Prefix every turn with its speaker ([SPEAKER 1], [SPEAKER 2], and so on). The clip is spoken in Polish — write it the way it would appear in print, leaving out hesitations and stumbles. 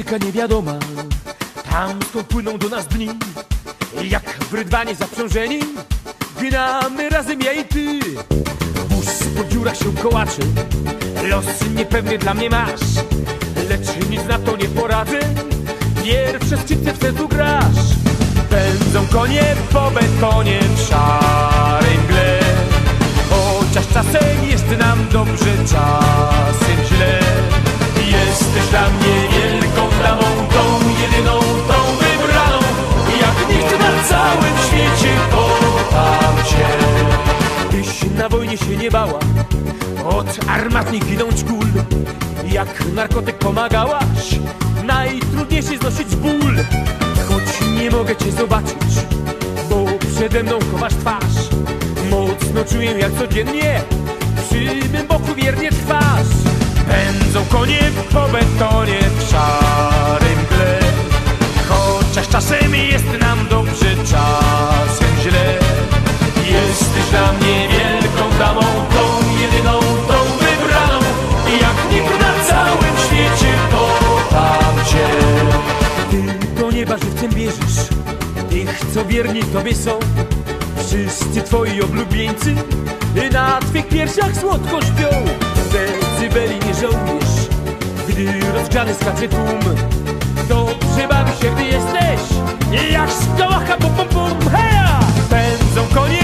[SPEAKER 1] Puszka niewiadoma, tam skąd płyną do nas dni. Jak w rydwanie zaprzężeni, ginamy razem ja i ty. Wóz po dziurach się kołaczy, los niepewny dla mnie masz. Lecz nic na to nie poradzę, pierwsze skrzypce w sercu grasz. Pędzą konie po betonie w szarej mgle. Chociaż czasem jest nam dobrze, czasem źle. Jesteś dla mnie wielką damą, tą jedyną, tą wybraną. Jak nikt na całym świecie kocham cię. Tyś na wojnie się nie bała od armatnych ginąć kul. Jak narkotyk pomagałaś najtrudniejszy znosić ból. Choć nie mogę cię zobaczyć, bo przede mną chowasz twarz. Mocno czuję, jak codziennie przy mym boku wiernie trwasz. Pędzą konie po betonie w szarym mgle. Chociaż czasem jest nam dobrze, czasem źle. Jesteś dla mnie wielką damą, tą jedyną, tą wybraną. Jak nikt na całym świecie kocham cię. Ty do nieba żywcem bierzesz tych, co wierni tobie są. Wszyscy twoi oblubieńcy na twych piersiach słodko śpią. Decybeli nie żałujesz, gdy rozgrzany skacze tłum. Dobrze bawi się, gdy jesteś jak szkoła, bum bum bum, heja! Pędzą konie